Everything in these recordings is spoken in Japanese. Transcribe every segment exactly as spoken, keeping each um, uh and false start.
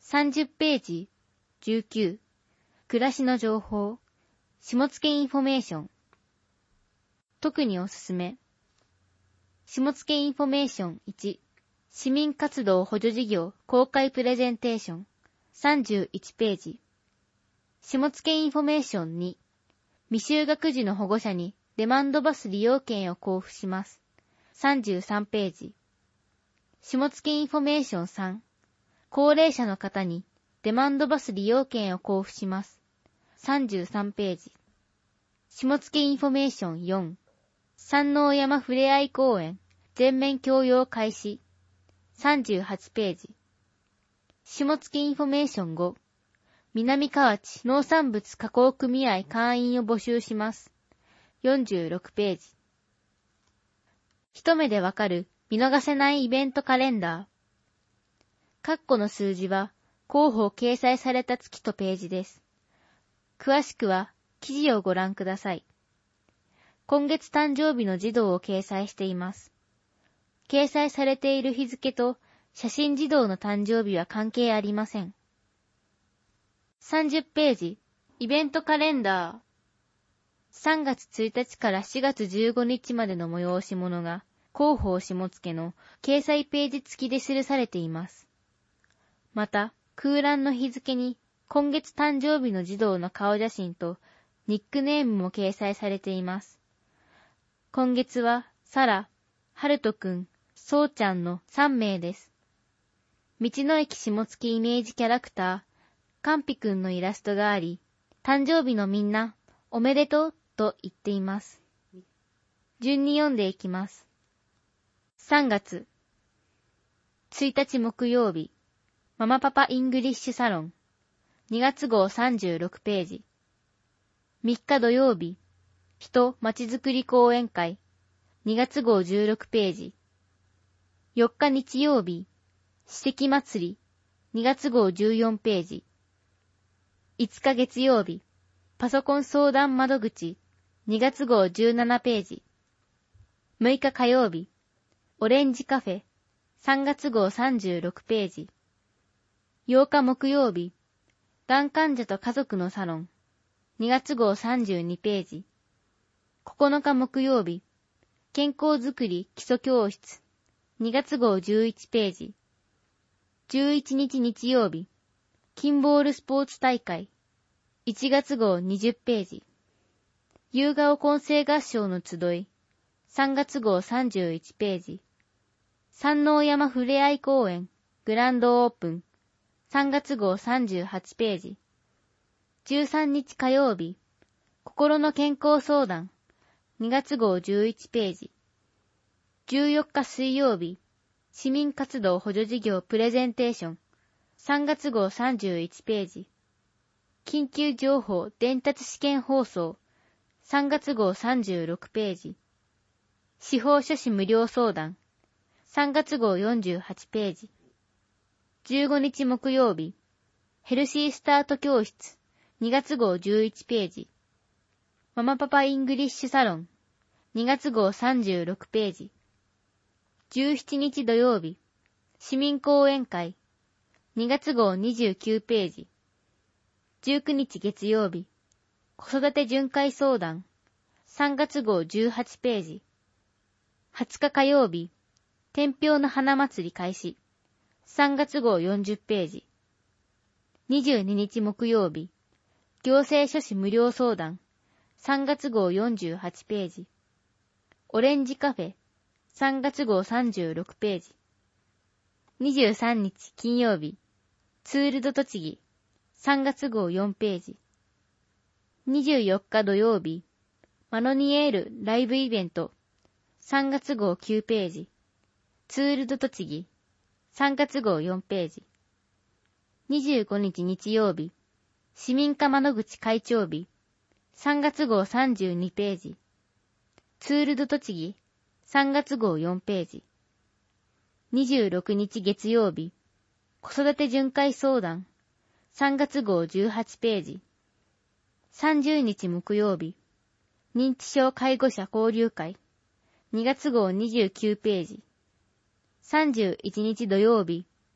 さんじゅっページ、じゅうきゅう、暮らしの情報、下野インフォメーション。特におすすめ。下野インフォメーションいち、市民活動補助事業公開プレゼンテーション、さんじゅういちページ。下野インフォメーションに、未就学児の保護者にデマンドバス利用券を交付します。さんじゅうさんページ。下野インフォメーションさん、高齢者の方にデマンドバス利用券を交付します。さんじゅうさんページ。下野インフォメーションよん、山王山ふれあい公園全面共用開始。さんじゅうはちページ。下野インフォメーションご、南河内農産物加工組合会員を募集します。よんじゅうろくページ。一目でわかる見逃せないイベントカレンダー。括弧の数字は広報掲載された月とページです。詳しくは記事をご覧ください。今月誕生日の児童を掲載しています。掲載されている日付と写真児童の誕生日は関係ありません。さんじゅっページ、イベントカレンダー。さんがつついたちからしがつじゅうごにちまでの催し物が広報下野の掲載ページ付きで記されています。また、空欄の日付に今月誕生日の児童の顔写真とニックネームも掲載されています。今月は、サラ、ハルトくん、ソウちゃんのさんめいです。道の駅下野イメージキャラクター、カンピくんのイラストがあり、誕生日のみんな、おめでとうと言っています。順に読んでいきます。さんがつついたち木曜日、ママパパイングリッシュサロン、にがつごうさんじゅうろくページ。みっか土曜日、人まちづくり講演会、にがつごうじゅうろくページ。よっか日曜日、史跡祭り、にがつごうじゅうよんページ。いつか月曜日、パソコン相談窓口、にがつごうじゅうななページ。むいか火曜日、オレンジカフェ、さんがつごうさんじゅうろくページ。ようか木曜日、がん患者と家族のサロン、にがつごうさんじゅうにページ。ここのか木曜日、健康づくり基礎教室、にがつごうじゅういちページ。じゅういちにち日曜日、キンボールスポーツ大会、いちがつごうにじゅっページ。夕顔混声合唱の集い、さんがつごうさんじゅういちページ。山王山ふれあい公園、グランドオープン、さんがつごうさんじゅうはちページ。じゅうさんにち火曜日、心の健康相談、にがつごうじゅういちページ。じゅうよっか水曜日、市民活動補助事業プレゼンテーション、さんがつごうさんじゅういちページ。緊急情報伝達試験放送、さんがつごうさんじゅうろくページ。司法書士無料相談、さんがつごうよんじゅうはちページ。じゅうごにち木曜日、ヘルシースタート教室、にがつごうじゅういちページ。ママパパイングリッシュサロン、にがつごうさんじゅうろくページ。じゅうしちにち土曜日、市民講演会、にがつごうにじゅうきゅうページ。じゅうくにち月曜日、子育て巡回相談、さんがつごうじゅうはちページ。はつか火曜日、天平の花祭り開始、さんがつごうよんじゅっページ。にじゅうににち木曜日、行政書士無料相談、さんがつごうよんじゅうはちページ。オレンジカフェ、さんがつごうさんじゅうろくページ。にじゅうさんにち金曜日、ツールド栃木、さんがつごうよんページ。にじゅうよっか土曜日、マノニエールライブイベント、さんがつごうきゅうページ。ツールド栃木、さんがつごうよんページ。にじゅうごにち日曜日、市民課窓口会長日、さんがつごうさんじゅうにページ。ツールド栃木、さんがつごうよんページ。にじゅうろくにち月曜日、子育て巡回相談、さんがつごうじゅうはちページ。さんじゅうにち木曜日、認知症介護者交流会、にがつごうにじゅうきゅうページ。さんじゅういちにち土曜日、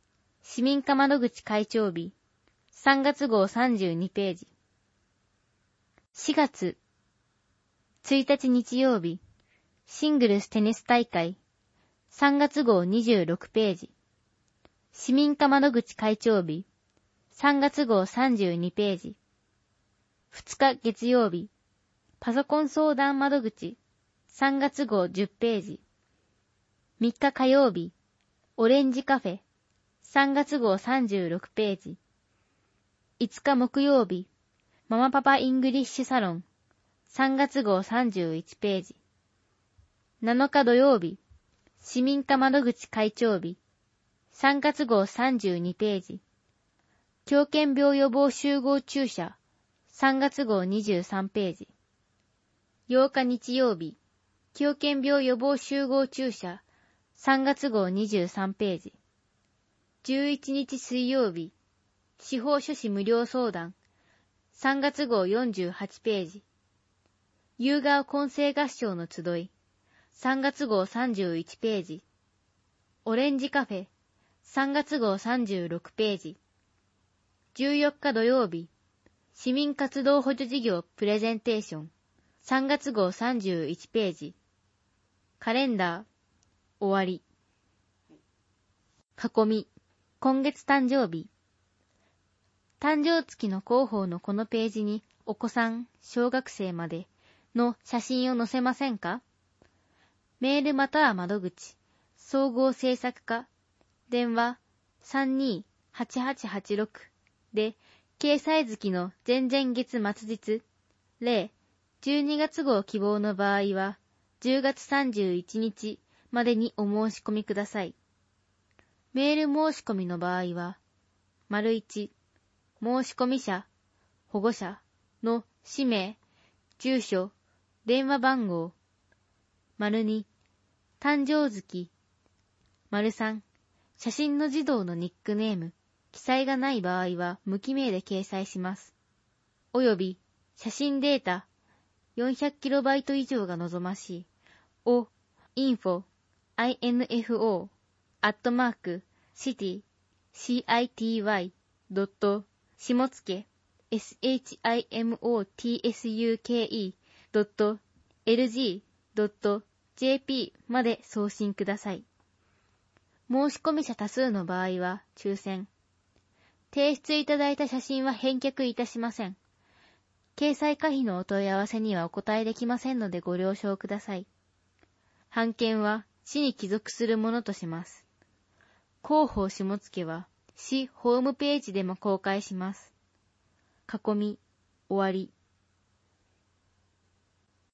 市民課窓口会長日、さんがつ号さんじゅうにページ。しがつついたち日曜日、シングルステニス大会、さんがつ号にじゅうろくページ。市民課窓口会長日、さんがつ号さんじゅうにページ。ふつか月曜日、パソコン相談窓口、さんがつ号じゅうページ。みっか火曜日、オレンジカフェ、さんがつ号さんじゅうろくページ。いつか木曜日、ママパパイングリッシュサロン、さんがつ号さんじゅういちページ。なのか土曜日、市民課窓口会長日、さんがつ号さんじゅうにページ。狂犬病予防集合注射、さんがつ号にじゅうさんページ。ようか日曜日、狂犬病予防集合注射、さんがつ号にじゅうさんページ。じゅういちにち水曜日、司法書士無料相談、さんがつ号よんじゅうはちページ。夕顔混声合唱の集い、さんがつ号さんじゅういちページ。オレンジカフェ、さんがつ号さんじゅうろくページ。じゅうよっか土曜日、市民活動補助事業プレゼンテーション、さんがつ号さんじゅういちページ。カレンダー、終わり。囲み、今月誕生日。誕生月の広報のこのページにお子さん、小学生までの写真を載せませんか？メールまたは窓口、総合制作課、電話 さんにーはちはちはちろく で、掲載月の前々月末日、例じゅうにがつ号希望の場合は、じゅうがつさんじゅういちにちまでにお申し込みください。メール申し込みの場合は、丸いち、申し込み者、保護者の氏名、住所、電話番号、丸に、誕生月、丸さん、写真の児童のニックネーム、記載がない場合は無記名で掲載します。および、写真データ、よんひゃくキロバイト 以上が望ましい、を、info、info、アットマーク、city、city、ドット、下付、shimotsuke、ドット、lg、ドット、jp まで送信ください。申し込み者多数の場合は抽選。提出いただいた写真は返却いたしません。掲載可否のお問い合わせにはお答えできませんのでご了承ください。版権は市に帰属するものとします。広報下付は市ホームページでも公開します。囲み、終わり。